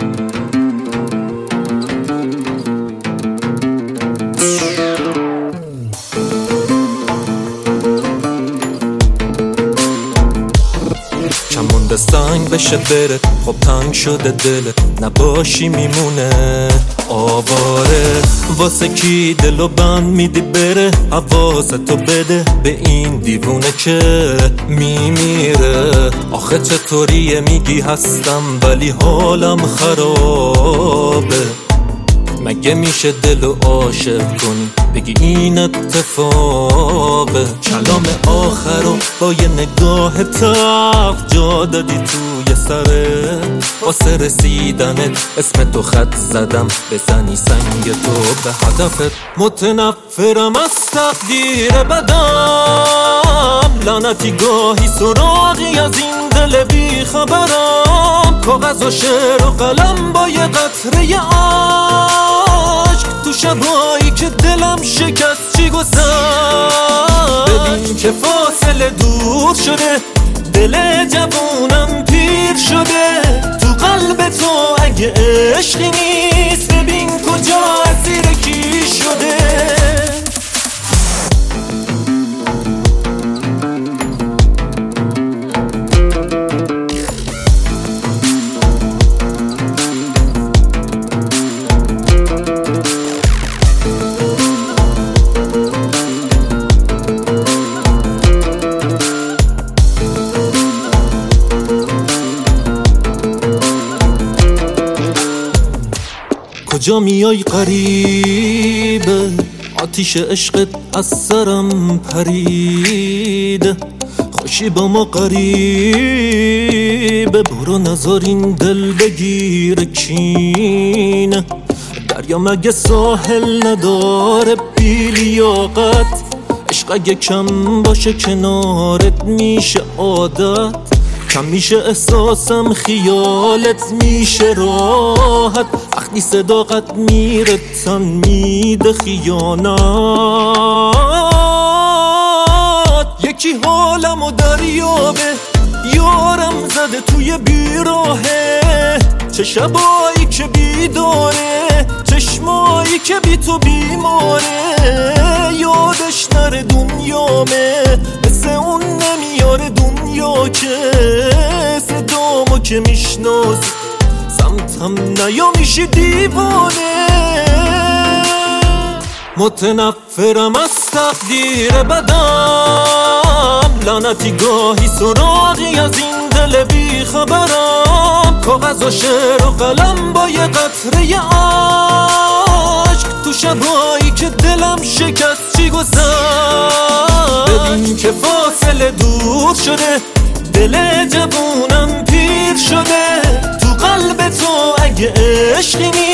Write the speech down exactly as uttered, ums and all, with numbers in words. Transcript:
چمونده سنگ بشه بره، خب تنگ شده دلت، نباشی میمونه آواره. واسه کی دلو بند میدی بره، حواستو بده به این دیوونه که میمیره. آخه چطوریه میگی هستم ولی حالم خرابه؟ مگه میشه دلو عاشق کنی بگی این اتفاقه؟ کلام آخرو با یه نگاه تلخ جا دادی توی سره، واسه رسیدنت اسم تو خط زدم بزنی سنگ تو به هدفت. متنفرم از تقدیر بدم، لعنتی گاهی سراغی از این دل بی خبرم. کاغذ و شعر و قلم با یه قطره عشق، تو شبایی که دلم شکست چی گذشت. ببین که فاصله دور شده، دل جوونم پیر شده. تو قلب تو اگه عشقی نیست، ببین کجا اسیر کی شده. کجا میای غریبه، آتیش عشقت از سرم پریده. خوشی با ما غریبه، برو نذار این دل بگیره کینه. دریا مگه ساحل نداره بی لیاقت؟ عشق اگه کم باشه کنارت میشه عادت. کم میشه احساسم خیالت میشه راحت. وقتی صداقت میره تن میده خیانت. یکی حالمو دریابه، یارم زده توی بیراهه. چه شبایی که بیداره، چشمایی که بی تو بیماره. یادش نره دنیامه، مثل اون نمیاره دنیا که. صدامو که میشناسی سمتم نیا میشی دیوانه. متنفرم از تقدیر بدم، لعنتی گاهی سراغی از این دل بی خبرم. کاغذ و شعر و قلم با یه قطره عشق، تو شبایی که دلم شکست چی گذشت. ببین که فاصله دور شده، دل جوونم پیر شده. تو قلب تو اگه عشقی